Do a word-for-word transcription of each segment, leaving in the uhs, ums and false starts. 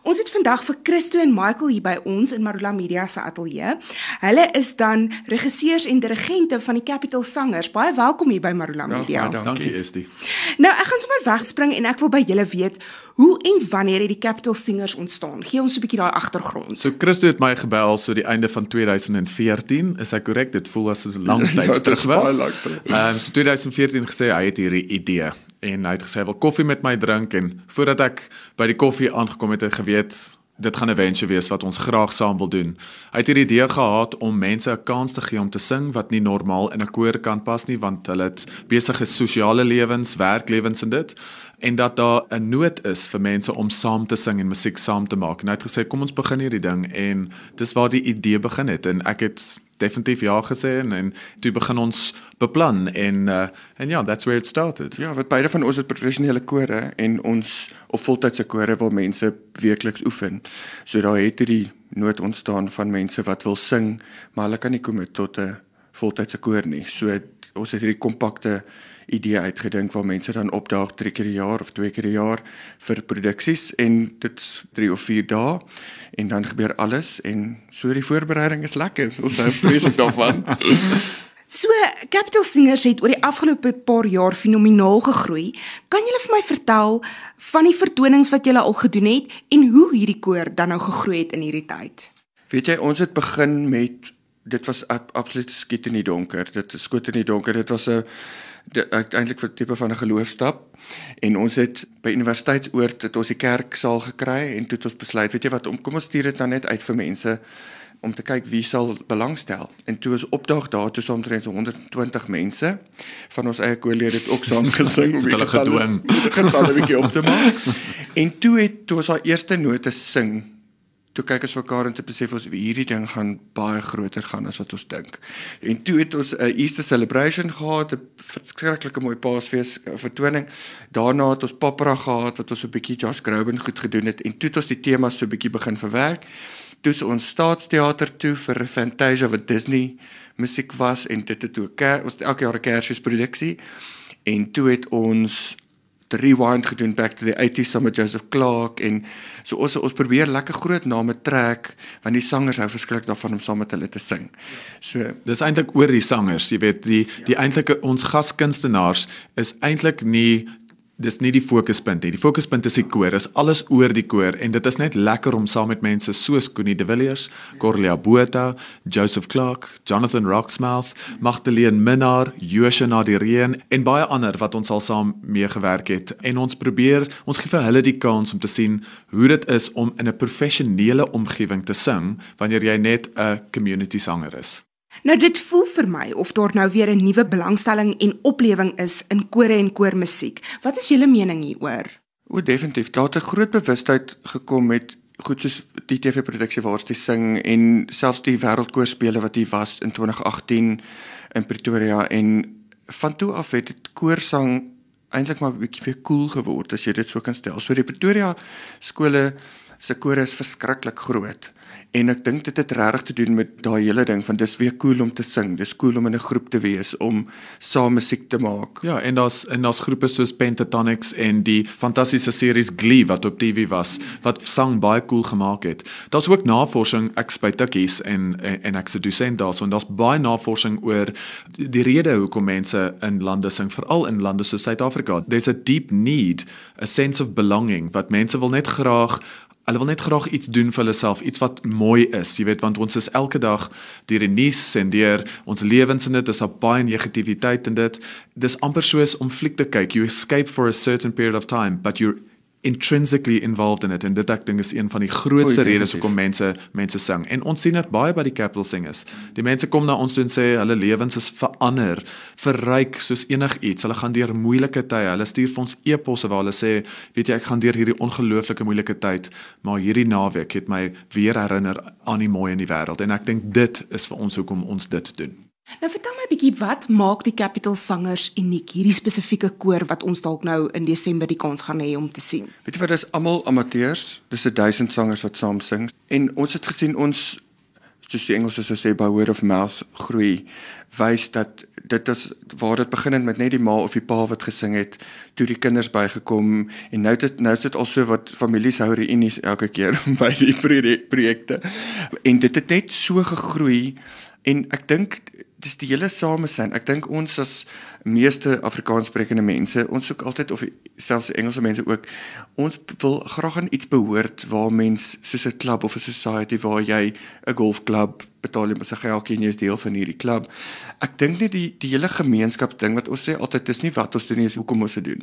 Ons het vandag vir Christo en Michael hier by ons in Marula Media se ateljee. Hulle is dan regisseurs en dirigente van die Capital Sangers. Baie welkom hier by Marula Media. Ja, dankie Estie. Nou, ek gaan sommer wegspring en ek wil by julle weet, hoe en wanneer het die Capital Singers ontstaan? Gee ons so 'n bietjie daai agtergrond. So Christo het my gebel so die einde van twintig veertien, is ek korrek? Dit voel as 'n lang tyd ja, terug was. Ehm um, so twintig veertien gesê hy het hierdie idee. En hy het gesê, hy wil koffie met my drink, en voordat ek by die koffie aangekom het, het hy geweet, dit gaan 'n venture wees wat ons graag saam wil doen. Hy het hierdie idee gehad om mense 'n kans te gee om te sing, wat nie normaal in 'n koor kan pas nie, want hulle het besige sosiale lewens, werklewens en dit, en dat daar 'n nood is vir mense om saam te sing en musiek saam te maak. En hy het gesê, kom ons begin hierdie ding, en dis waar die idee begin het, en ek het definitief ja gesê, en, en toe begin ons beplan, en uh, en ja, that's where it started. Ja, wat beide van ons het professionele kore, en ons, of voltydse kore waar mense weekliks oefen, so daar het hierdie nood ontstaan van mense wat wil sing, maar hulle kan nie kom tot 'n voltydse koor nie, so het, ons het hierdie kompakte idee uitgedink waar mense dan opdaag drie keer 'n jaar of twee keer 'n jaar vir produksies, en dit is drie of vier dae, en dan gebeur alles, en so die voorbereiding is lekker, ons hou vreeslik daarvan. So, Capital Singers het oor die afgelope paar jaar fenomenaal gegroei. Kan julle vir my vertel van die vertonings wat julle al gedoen het, en hoe hierdie koor dan nou gegroei het in hierdie tyd? Weet jy, ons het begin met, dit was absoluut skiet in die donker, dit skoot in die donker, dit was 'n uiteindelik vir 'n tipe van 'n geloofstap, en ons het by Universiteitsoord het ons die kerksaal gekry, en toe het ons besluit, weet jy wat, om, kom ons stuur dit dan net uit vir mense, om te kyk wie sal belangstel, en toe is opdag daar, toe saam omtrent so honderd en twintig mense, van ons eie koorlede het ook saam gesing, om hulle gedwing, getalle 'n bietjie op te maak, en toe het, toe ons haar eerste note sing, toe kyk ons mekaar en te besef ons, hierdie ding gaan baie groter gaan as wat ons dink. En toe het ons 'n Easter celebration gehad, 'n verskriklike mooi Paasfees vertoning. Daarna het ons Papra gehad, wat ons so 'n bietjie Josh Groban goed gedoen het, en toe het ons die temas so 'n bietjie begin verwerk. Toe is ons Staatsteater toe vir Fantasia wat Disney musiek was, en dit het toe 'n ker, ons elke jaar 'n Kersfeesproduksie, en toe het ons The Rewind gedoen, Back to the eighties, saam met Joseph Clark, en so ons, ons probeer lekker groot name trek, want die sangers hou verskriklik daarvan om saam met hulle te sing. So, dis eintlik oor die sangers, jy weet, die, die ja. eintlike, ons gaskunstenaars is eintlik nie, dis nie die fokuspunt nie, die fokuspunt is die koor, is alles oor die koor, en dit is net lekker om saam met mense soos Connie de Villiers, Corlia Botha, Joseph Clark, Jonathan Roxmouth, Magdalene Minnar, Joosje Nadireen, en baie ander wat ons al saam meegewerk het, en ons probeer, ons gee vir hulle die kans om te sien hoe dit is om in 'n professionele omgewing te sing, wanneer jy net 'n community sanger is. Nou, dit voel vir my of daar nou weer 'n nuwe belangstelling en oplewing is in kore en koormusiek. Wat is julle mening hieroor? O, definitief. Daar het 'n groot bewustheid gekom met goed soos die T V-produksie waar ons sing, en selfs die wêreldkoorspele wat hier was in twintig agttien in Pretoria, en van toe af het dit koorsang eintlik maar 'n bietjie weer cool geword, as jy dit so kan stel. So die Pretoria skole se kore is verskriklik groot. En ek dink dit het regtig te doen met daai hele ding van dis weer cool om te sing, dis cool om in 'n groep te wees, om saam musiek te maak. Ja, en daar's en daar's groepe soos Pentatonix en die fantastiese series Glee wat op T V was, wat sang baie cool gemaak het. Daar's ook navorsing, ek is by Tikkies en en, en ek se dosent daar, so en daar's baie navorsing oor die rede hoekom mense in lande sing, veral in lande soos Suid-Afrika. There's a deep need, a sense of belonging, wat mense wil net graag Hulle wil net graag iets doen vir hulle self, iets wat mooi is, jy weet, want ons is elke dag deur die nuus en deur ons lewens in dit, is daar baie negativiteit in dit. Dis amper soos om fliek te kyk, you escape for a certain period of time, but you're intrinsically involved in it, en dit ek dink is een van die grootste redes hoekom mense mense sing. En ons sien dit baie by die Capital Singers. Die mense kom na ons toe en sê hulle lewens is verander, verryk soos enigiets. Hulle gaan deur moeilike tye. Hulle stuur vir ons e-posse waar hulle sê, weet jy, ek gaan deur hierdie ongelooflike moeilike tyd, maar hierdie naweek het my weer herinner aan die mooi in die wêreld. En ek dink dit is vir ons hoekom ons dit doen. Nou vertel my 'n bietjie, wat maak die Capital Sangers uniek, hierdie spesifieke koor wat ons dalk nou in Desember die kans gaan hê om te sien? Weet jy wat, dis almal amateurs, dis 'n duisend sangers wat saam sing, en ons het gesien ons soos die Engelse sou sê, by word of mouth groei, wys dat dit is waar dit begin het met net die ma of die pa wat gesing het, toe die kinders bygekom, en nou dit nou is dit al so wat families hou reunies elke keer by die projekte, en dit het net so gegroei, en ek dink dis die hele samesyn. Ek dink ons as meeste Afrikaanssprekende mense, ons soek altyd, of selfs Engelse mense ook, ons wil graag aan iets behoort waar mens, soos 'n klub of 'n society waar jy 'n golfklub betaal jy met 'n geldjie en jy is deel van hierdie klub. Ek dink net die die hele gemeenskapsding wat ons sê altyd, dis nie wat ons doen nie, is hoekom ons dit doen.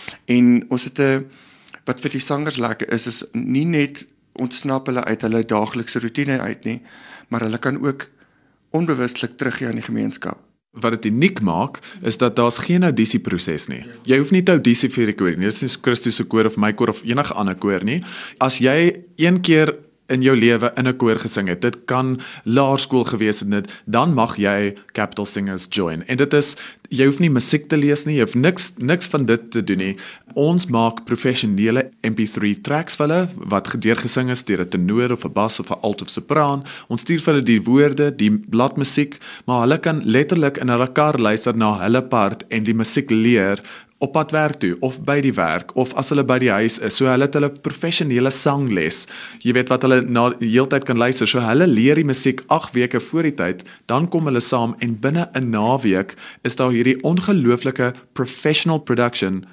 En ons het 'n wat vir die sangers lekker is, is nie net ontsnap hulle uit hulle daaglikse roetine uit nie, maar hulle kan ook onbewustelik teruggee aan die gemeenskap. Wat dit uniek maak, is dat daar's geen audisieproses nie. Jy hoef nie te audisie vir die koor nie. Dis nie Christus se koor of my koor of enige ander koor nie. As jy een keer in jou lewe in 'n koor gesing het, dit kan laerskool gewees het dit, dan mag jy Capital Singers join. En dit is, jy hoef nie musiek te lees nie, jy hoef niks niks van dit te doen nie. Ons maak professionele M P three tracks vir hulle wat gedeurgesing is deur 'n tenor of 'n bas of 'n alt of sopraan. Ons stuur vir hulle die woorde, die bladmusiek, maar hulle kan letterlik in hulle kar luister na hulle part en die musiek leer op pad werk toe, of by die werk, of as hulle by die huis is. So hulle het hulle professionele sangles. Jy weet wat hulle na die hele tyd kan luister. So hulle leer die musiek agt weke voor die tyd, dan kom hulle saam en binne 'n naweek is daar hierdie ongelooflike professional production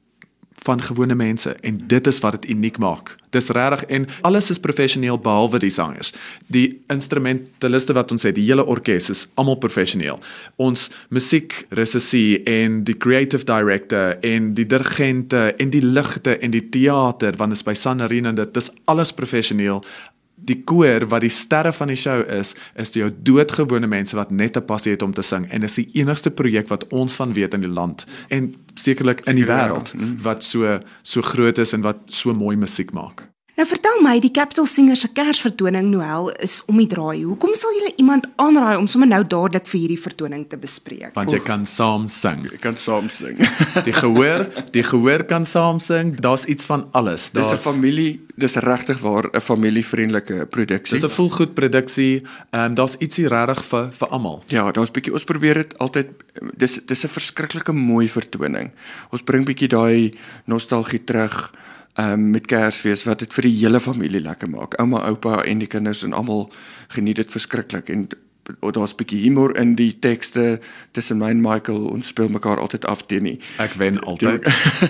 van gewone mense, en dit is wat dit uniek maak. Dis regtig, en alles is professioneel behalwe die sangers. Die instrumentaliste wat ons het, die hele orkes is almal professioneel. Ons musiekregisseur en die creative director en die dirigente en die ligte en die teater, want is by Sun Arena en dit, dis alles professioneel. Die koor wat die sterre van die show is, is jou doodgewone mense wat net 'n passie het om te sing, en is die enigste projek wat ons van weet in die land en sekerlik in die wêreld wat so so groot is en wat so mooi musiek maak. Nou vertel my, die Capital Singers se Kersvertoning Noël is om die draai. Hoekom sal julle iemand aanraai om sommer nou dadelik vir hierdie vertoning te bespreek? Want jy kan saam sing. Jy kan saam sing. Die gehoor, die gehoor kan saam sing. Daar's iets van alles. Dis 'n Daar's familie, dis regtig waar 'n familievriendelike produksie. dis 'n volgoed produksie, en daar's ietsie regtig vir vir almal. Ja, daar's bietjie, ons probeer dit altyd, dis dis 'n verskriklike mooi vertoning. Ons bring bietjie daai nostalgie terug. Um, met Kersfees wat dit vir die hele familie lekker maak. Ouma, oupa en die kinders en almal geniet dit verskriklik, en daar's 'n bietjie humor in die tekste tussen my en Michael. Ons speel mekaar altyd af teen nie. Ek wen altyd.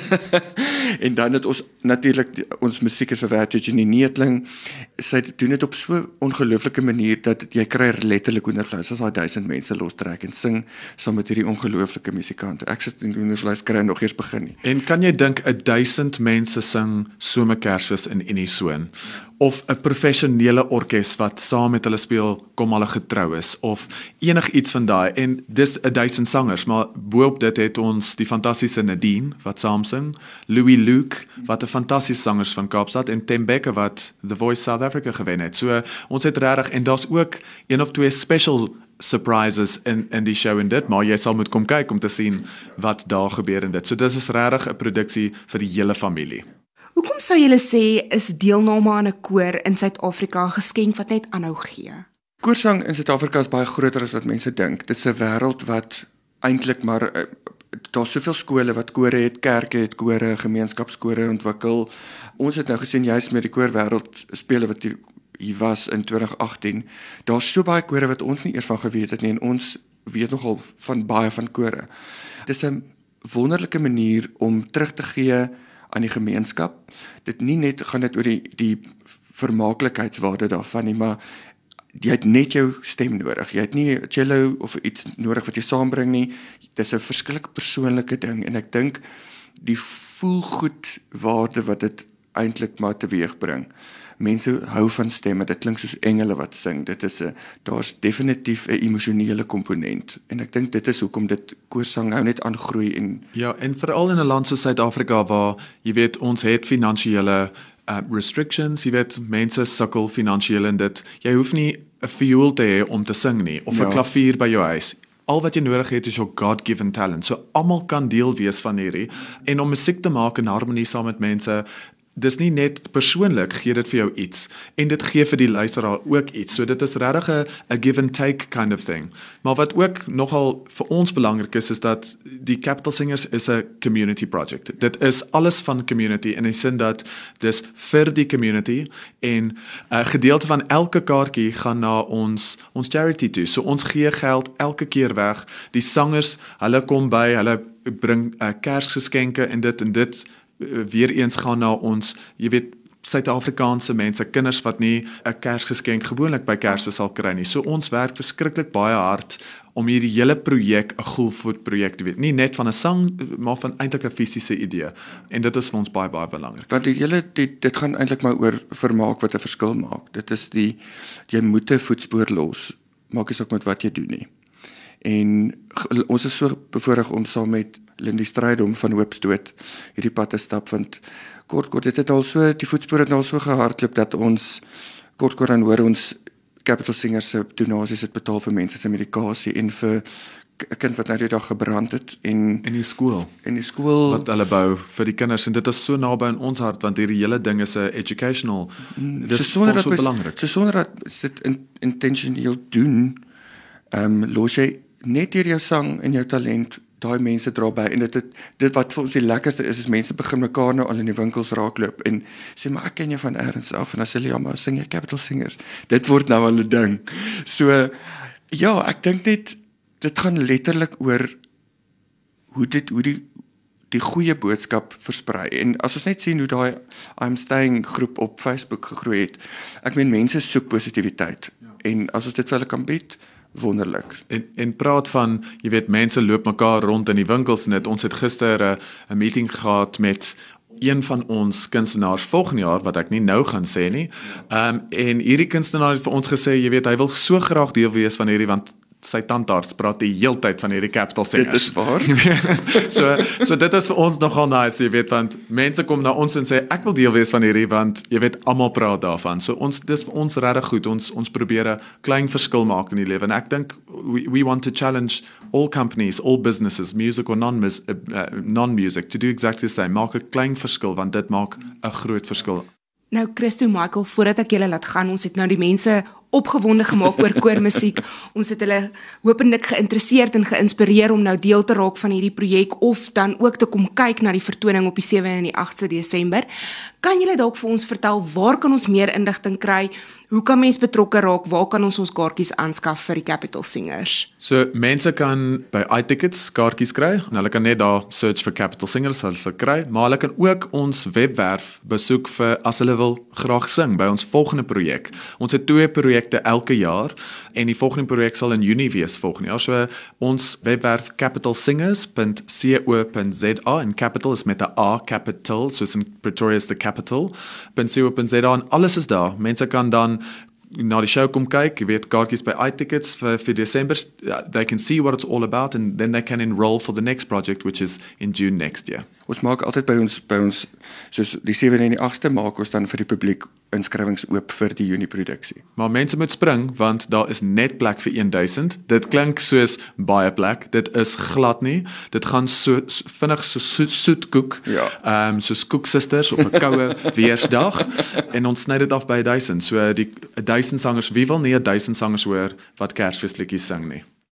En dan het ons natuurlik, ons musiek is verwerk deur Jenny Neetling. Sy doen dit op so 'n ongelooflike manier dat jy kry letterlik hoendervleis as daai duisend mense lostrek en sing saam met hierdie ongelooflike musikante. Ek sit in hoendervleis kry nog eers begin nie. En kan jy dink 'n duisend mense sing Somer Kersfees in Unison, of 'n professionele orkes wat saam met hulle speel kom hulle getrou is, of enigiets van daai, en dis 'n duisend sangers, maar boop dit het ons die fantastiese Nadine wat saam sing, Louis Luke wat 'n fantastiese sangers van Kaapstad, en Tembeke wat The Voice South Africa gewen het. So ons het regtig, en daar's ook een of twee special surprises in in die show en dit, maar jy sal moet kom kyk om te sien wat daar gebeur in dit. So dis is regtig 'n produksie vir die hele familie. Hoekom sou julle sê is deelname aan 'n koor in Suid-Afrika 'n geskenk wat net aanhou gee? Koorsang in Suid-Afrika is baie groter as wat mense dink. Dit is 'n wêreld wat eintlik maar uh, daar's soveel skole wat kore het, kerke het kore, gemeenskapskore ontwikkel. Ons het nou gesien juist met die koorwêreld spele wat hier, hier was in twintig agttien. Daar's so baie kore wat ons nie eers van geweet het nie, en ons weet nogal van baie van kore. Dis 'n wonderlike manier om terug te gee aan die gemeenskap. Dit nie net gaan dit oor die die vermaaklikheidswaarde daarvan nie, maar jy het net jou stem nodig. Jy het nie 'n cello of iets nodig wat jy saambring nie. Dis 'n verskillike persoonlike ding, en ek dink die voelgoed waarde wat dit eintlik maar teweegbring. Mense hou van stemme. Dit klink soos engele wat sing. Dit is 'n daar's definitief 'n emosionele komponent, en ek dink dit is hoekom dit koorsang nou net aangroei. En Ja, en veral in 'n land soos Suid-Afrika waar jy weet ons het finansiële uh, restrictions, jy weet mense sukkel finansiëel in dit. Jy hoef nie 'n viool te hê om te sing nie, of 'n Ja. klavier by jou huis. Al wat jy nodig het is jou God-given talent. So almal kan deel wees van hierdie, en om musiek te maak in harmonie saam met mense. dis nie net persoonlik gee dit vir jou iets en dit gee vir die luisteraar ook iets. So dit is regtig 'n 'n give and take kind of thing. Maar wat ook nogal vir ons belangrik is is dat die Capital Singers is 'n community project. Dit is alles van community in die sin dat dis vir die community en 'n uh, gedeelte van elke kaartjie gaan na ons ons charity toe. So ons gee geld elke keer weg. Die sangers, hulle kom by, hulle bring uh, Kersgeskenke en dit en dit uh, weer eens gaan na ons, jy weet, Suid-Afrikaanse mense, kinders wat nie 'n Kersgeskenk gewoonlik by Kersfees sal kry nie. So ons werk verskriklik baie hard om hierdie hele projek 'n Goelvoet projek te weet. Nie net van 'n sang, maar van eintlik 'n fisiese idee. En dit is vir ons baie baie belangrik. Want die hele die, dit gaan eintlik maar oor vermaak wat 'n verskil maak. Dit is die jy moet 'n voetspoor los. Maak nie saak met wat jy doen nie. En ons is so bevoorreg om saam met Lindy Strydom van Hoopsdood hierdie pad te stap, want kort kort dit het al so die voetspoor het al so gehardloop dat ons kort kort dan hoor ons Capital Singers se donasies het betaal vir mense se medikasie en vir 'n kind wat nou die dag gebrand het en in die skool in die skool wat hulle bou vir die kinders en dit is so naby aan ons hart want hierdie hele ding is 'n educational dis so sonder dat so belangrik. So sonder dat dit in, intentioneel doen, ehm um, los jy net deur jou sang en jou talent daai mense dra by en dit het, dit wat vir ons die lekkerste is is mense begin mekaar nou al in die winkels raakloop en sê maar ek ken jou van ergens af en dan sê hulle ja maar sing jy Capital Singers. Dit word nou al 'n ding. So ja, ek dink net dit gaan letterlik oor hoe dit hoe die die goeie boodskap versprei. En as ons net sien hoe daai I'm Staying groep op Facebook gegroei het. Ek meen mense soek positiwiteit. Ja. En as ons dit vir hulle kan bied, wonderlik. En en praat van, jy weet, mense loop mekaar rond in die winkels en dit ons het gister 'n 'n meeting gehad met een van ons kunstenaars volgende jaar wat ek nie nou gaan sê nie. Ehm um, en hierdie kunstenaar het vir ons gesê, jy weet, hy wil so graag deel wees van hierdie want sy tandarts praat die heeltyd van hierdie Capital Singers. Dit is waar. so so dit is vir ons nogal nice, jy weet, want mense kom na ons en sê ek wil deel wees van hierdie want jy weet almal praat daarvan. So ons dis vir ons regtig goed. Ons ons probeer 'n klein verskil maak in die lewe en ek dink we we want to challenge all companies, all businesses, music or non uh, non-music to do exactly the same. Maak 'n klein verskil want dit maak 'n groot verskil. Nou Christo Michael, voordat ek julle laat gaan, ons het nou die mense opgewonde gemaak oor koormusiek. Ons het hulle hopelik geïnteresseerd en geïnspireer om nou deel te raak van hierdie projek of dan ook te kom kyk na die vertoning op die sewende en die agste Desember. Kan julle dalk vir ons vertel waar kan ons meer inligting kry? Hoe kan mens betrokke raak? Waar kan ons ons kaartjies aanskaf vir die Capital Singers? So mense kan by iTickets kaartjies kry en hulle kan net daar search vir Capital Singers as hulle kry, maar hulle kan ook ons webwerf besoek vir as hulle wil graag sing by ons volgende projek. Ons het twee projekte elke jaar en die volgende projek sal in Junie wees volgende jaar. So ons webwerf capital singers dot co dot za en capital is met 'n A capital, soos in Pretoria is the capital, .co.za en alles is daar. Mense kan dan na die show kom kyk, jy weet kaartjies by iTickets vir vir Desember, they can see what it's all about and then they can enroll for the next project which is in June next year. Ons maak altyd by ons by ons soos die sewende en die agste maak ons dan vir die publiek inskrywings oop vir die Junie produksie. Maar mense moet spring want daar is net plek vir duisend. Dit klink soos baie plek, dit is glad nie. Dit gaan so, so vinnig so soet, soet koek. Ja. Ehm um, soos koeksisters op 'n koue weersdag en ons sny dit af by duisend. So die duisend sangers, wie wil nie duisend sangers hoor wat Kersfeesliedjies sing nie.